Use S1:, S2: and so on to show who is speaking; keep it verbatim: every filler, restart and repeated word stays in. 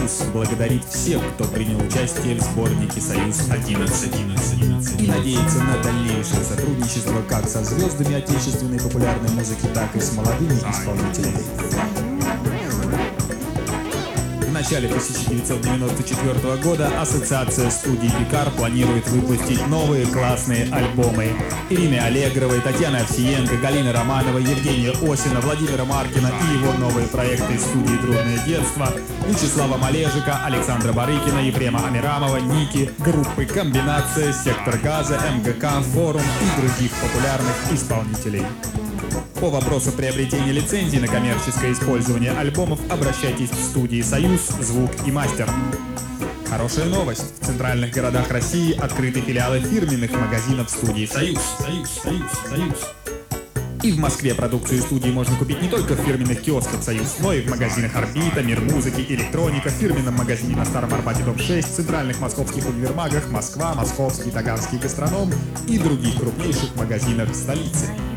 S1: «Союз» благодарит всех, кто принял участие в сборнике «Союз-одиннадцать». И надеется на дальнейшее сотрудничество как со звездами отечественной популярной музыки, так и с молодыми исполнителями. В начале тысяча девятьсот девяносто четвёртого года ассоциация студий «Пикар» планирует выпустить новые классные альбомы. Ирины Аллегровой, Татьяны Овсиенко, Галины Романовой, Евгения Осина, Владимира Маркина и его новые проекты из студии «Трудное детство», Вячеслава Малежика, Александра Барыкина, Ефрема Амирамова, Ники, группы «Комбинация», «Сектор газа», эм гэ ка, «Форум» и других популярных исполнителей. По вопросу приобретения лицензий на коммерческое использование альбомов обращайтесь в студии «Союз», «Звук» и «Мастер». Хорошая новость. В центральных городах России открыты филиалы фирменных магазинов студии «Союз». Союз, Союз, Союз. И в Москве продукцию студии можно купить не только в фирменных киосках «Союз», но и в магазинах «Орбита», «Мир музыки», «Электроника», в фирменном магазине на Старом Арбате, дом шесть, в центральных московских универмагах «Москва», «Московский», «Таганский гастроном» и других крупнейших магазинах столицы.